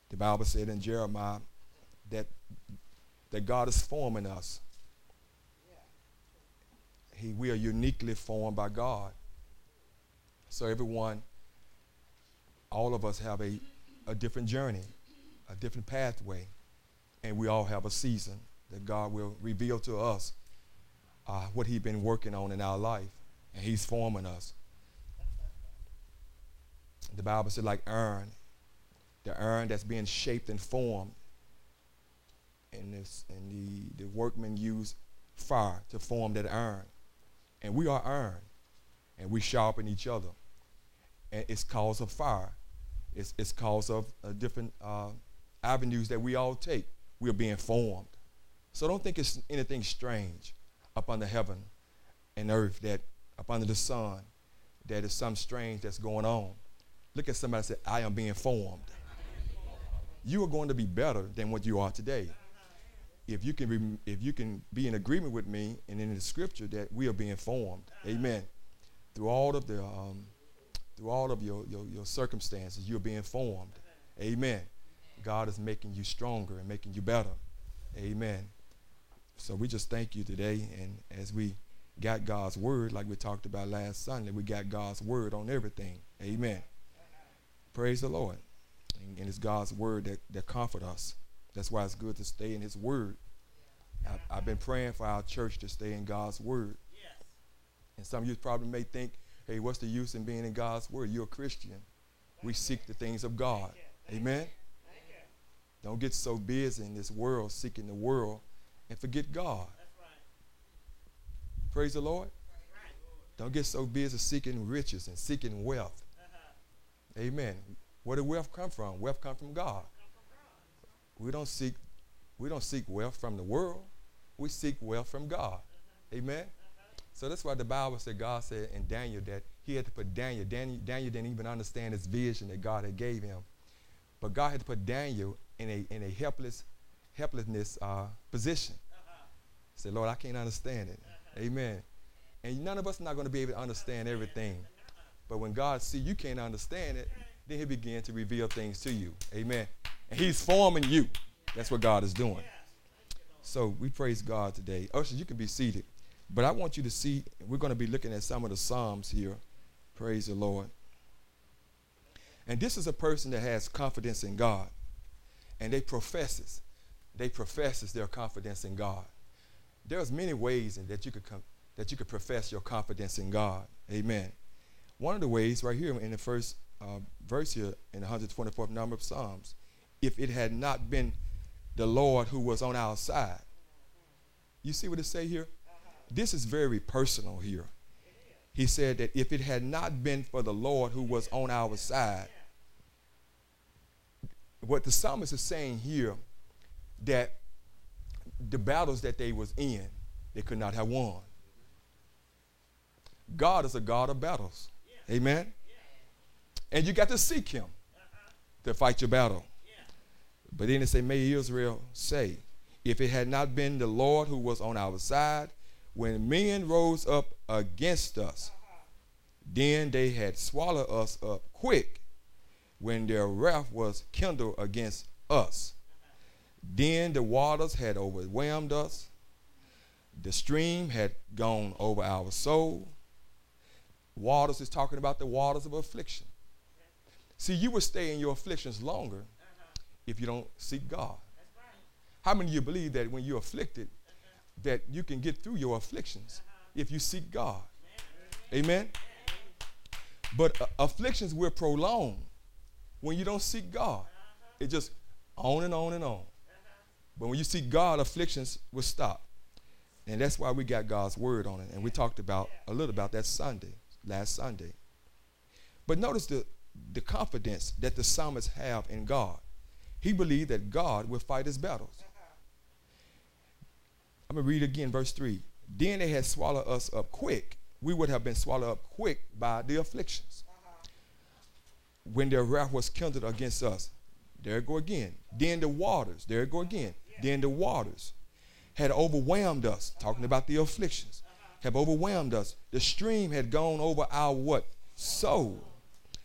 The Bible said in Jeremiah that God is forming us. We are uniquely formed by God. So everyone, all of us have a different journey, a different pathway, and we all have a season that God will reveal to us what he's been working on in our life, and he's forming us. The Bible said like iron, the iron that's being shaped and formed, and the workmen use fire to form that iron. And we are iron, and we sharpen each other. And it's cause of fire. It's cause of different avenues that we all take. We are being formed. So don't think it's anything strange up under heaven and earth, that up under the sun, that is something strange that's going on. Look at somebody and say, I am being formed. You are going to be better than what you are today. If you can be in agreement with me and in the scripture that we are being formed, amen. Through all of your circumstances, you're being formed, amen. God is making you stronger and making you better, amen. So we just thank you today, and as we got God's word, like we talked about last Sunday, we got God's word on everything, amen. Praise the Lord. And it's God's word that comfort us. That's why it's good to stay in his word. I've been praying for our church to stay in God's word. Yes. And some of you probably may think, hey, what's the use in being in God's word? You're a Christian. We seek the things of God. Amen? Don't get so busy in this world, seeking the world, and forget God. Praise the Lord. Don't get so busy seeking riches and seeking wealth. Amen. Where did wealth come from? Wealth comes from God. We don't seek wealth from the world. We seek wealth from God. Amen. So that's why the Bible said, God said in Daniel that he had to put Daniel didn't even understand his vision that God had gave him. But God had to put Daniel in a helplessness position. He said, Lord, I can't understand it. Amen. And none of us are not going to be able to understand everything. But when God sees you can't understand it, then he'll begin to reveal things to you. Amen. And he's forming you. That's what God is doing. So we praise God today. Ushers, you can be seated. But I want you to see, we're going to be looking at some of the Psalms here. Praise the Lord. And this is a person that has confidence in God. And they professes their confidence in God. There's many ways that you could profess your confidence in God. Amen. One of the ways right here in the first verse here in the 124th number of Psalms, if it had not been the Lord who was on our side. You see what it say here? This is very personal here. He said that if it had not been for the Lord who was on our side, what the psalmist is saying here, that the battles that they was in, they could not have won. God is a God of battles. Amen. And you got to seek him to fight your battle. But then it say, may Israel say, if it had not been the Lord who was on our side, when men rose up against us, then they had swallowed us up quick when their wrath was kindled against us. Then the waters had overwhelmed us. The stream had gone over our soul. Waters is talking about the waters of affliction. See, you will stay in your afflictions longer if you don't seek God. How many of you believe that when you're afflicted, that you can get through your afflictions if you seek God? Amen? But afflictions will prolong when you don't seek God. It just on and on and on. But when you seek God, afflictions will stop. And that's why we got God's word on it. And we talked about a little about that last Sunday. But notice the confidence that the psalmists have in God. He believed that God will fight his battles. I'm going to read again, verse 3. Then they had swallowed us up quick. We would have been swallowed up quick by the afflictions. When their wrath was kindled against us. There it go again. Then the waters. There it go again. Then the waters had overwhelmed us. Talking about the afflictions. Have overwhelmed us. The stream had gone over our what? Soul.